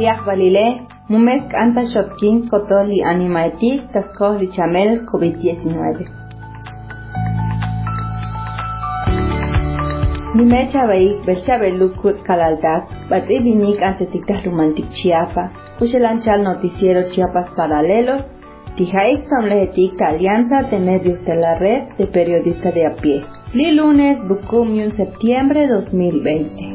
Liach valile, mumes canta shotkin kotoli animaetik tasko lichamel COVID-19. Nimecha veik bechabelukut kalaldak, batri vinik antetiktas romantic Chiapa, Uxelanchal noticiero Chiapas Paralelo, Tijaik somlehetik alianza de medios de la red de periodistas de a pie. Li lunes, Bucumium, septiembre 2020.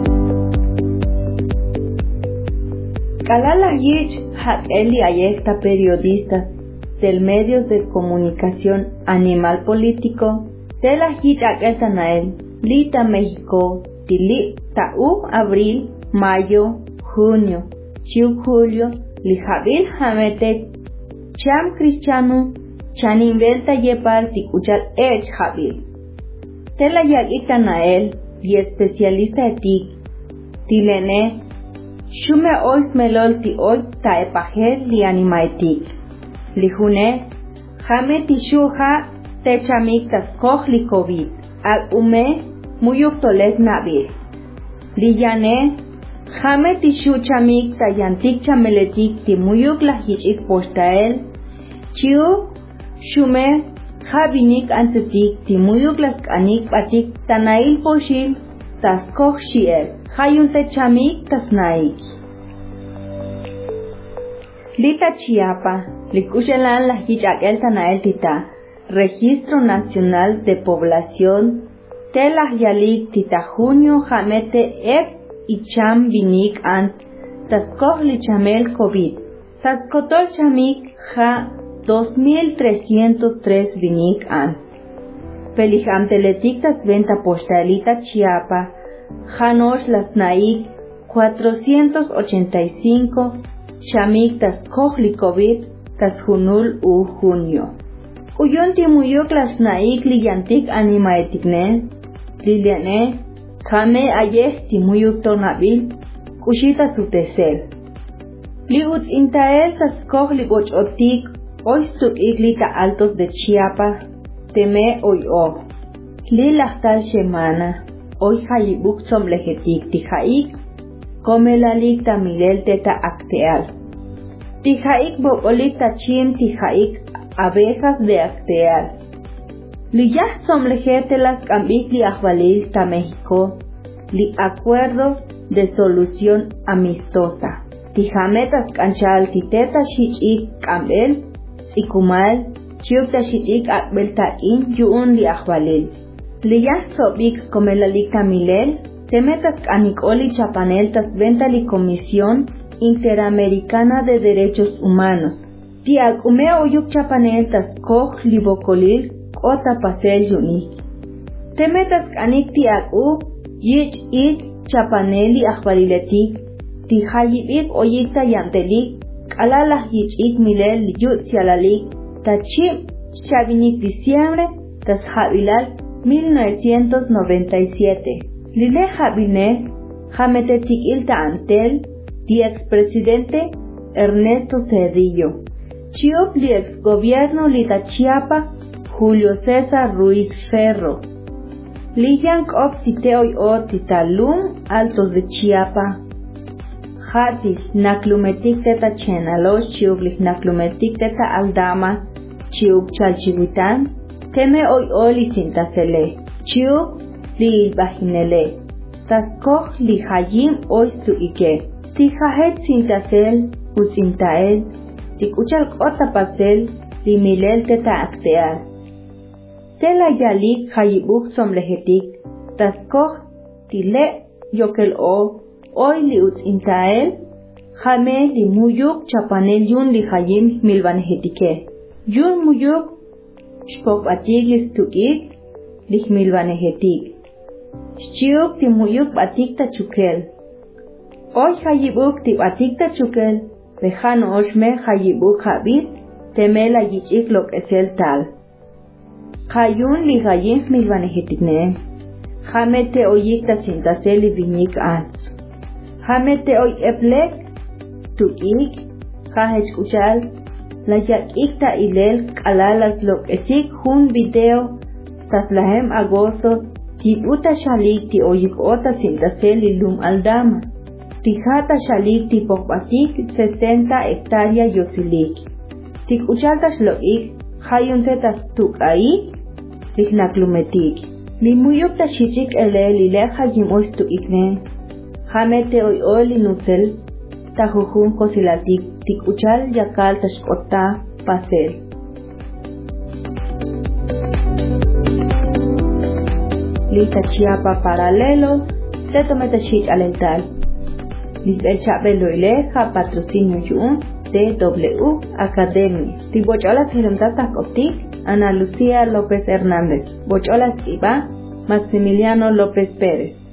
Kalala Yich hat Eli ayekta periodistas del medios de comunicación Animal Político de la Yich Akeltanael, Lita México, Tili Tau abril, mayo, junio, Chiu julio, Lijabil Hamete, Cham Cristiano, Chaninvelta Yepar Tikuchal Ech Jabil. Tela Yakitanael y especialista etik, Tilene, Shume ois melol ti oy taepajel li animaetik. Li june, jame tishuja techamik taskoj li COVID. Al ume, muyuk toles nabil. Li yane, jame tishuchamik tayantik chameletik ti muyuk la hichik postael. Chiu, shume, jabinik antetik ti muyuk las kanik batik tanail poshil taskoj shiel. Hayunte chamik tasnaik. Lita Chiapa, Likushelan la Hichakel Tanael Tita, Registro Nacional de Población, Telah Yalik Tita Junio Jamete Ep y Cham Binik Ant, Taskoj Lichamel COVID, Taskotol Chamik Ja 2303 Binik Ant. Peliham Teletiktas Venta Postalita Chiapa, Janosh las Naik 485 Shamik tas Kohli COVID tas Junul u junio. Uyonti muyuk las Naik liyantik animaetikne liliane Kame ayeh ti muyuk tonabil kushita sutesel. Liut intael tas Kohli bochotik oistuk iglita altos de Chiapa teme oyo. Lilahtal semana. Hoy hayibuk somlehetik tijaik, komelalik tamilel teta acteal. Tijaik bokolik tachin tijaik abejas de acteal. Liyah somlehetelas kambik li ahvalil ta México, li acuerdo de solución amistosa. Tijametas kanchal titeta shichik kambel, ikumal, chiukta shichik akbel takin yuun li ahvalil. Liyah sobik komelalik tamilel, temetas kanikoli chapanel tas ventali Comisión Interamericana de Derechos Humanos. Tiak ume oyuk chapanel tas koj libokolil kota pasel yunik. Temetas kanik tiak yich ik chapaneli ahvaliletik, tijayibik oyikta yantelik, kalalah yich ik milel yut sialalik, tachim chavinik diciembre, tas jabilal 1997. Lile Jabine, Jametetik Ilta Antel, di expresidente Ernesto Zedillo. Chiop di exgobierno Lita Chiapa, Julio César Ruiz Ferro. Lijan Kop Titeoy O Titalum, Altos de Chiapa. Jatis, Naklumetik Teta Chenalo, Chiublich Naklumetik Teta Aldama, Chiub Chalchihuitán. Teme hoy oli sintasele, chiuk li bajinele, taskoj li hayim oistu ike, tijahet sintasel, usintael, tikuchal kota pasel, li milel teta acteal. Tela yalik hayibuk somlehetik, taskoj tile yokel hoy li usintael, jame li muyuk chapanel yun li hayim milvanehetike, yun muyuk Shpok atiglis tuik, lihmilvanehetik. Shchiuk timuyuk batik tachukel. Hoy hayibuk ti batik tachukel, lejano oshme hayibuk habit, temela yichik lo que es el tal. Hayun lihayim milvanehetikne. Jamete oyik ta sintasel vinik ans. Jamete oy eplek, tuik, hahechkuchal. La yakikta ilel kalalas lo esik hun video taslahem agosto tibuta shalik ti oyik ota sintasel ilum aldama Tijata Shalik Tipokbatik 60 hectáreas Yosilik. Tik Uchaltas Loik, Hayuntetas Tukai, Tignaklumetik. Limuyuk Tashichik Lileja Yimoistu Iknen. Hamete Oli Nuzel, Tajujun Kosilatik, Tik Uchal Yakal Tashkota Pasel. Lista Chiapa paralelo, se tometa shich alental. Lista el chapelo ileja patrocinio yun TW Academy. Ti bocholas hirumtata kotik Ana Lucía López Hernández. Bocholas iba Maximiliano López Pérez.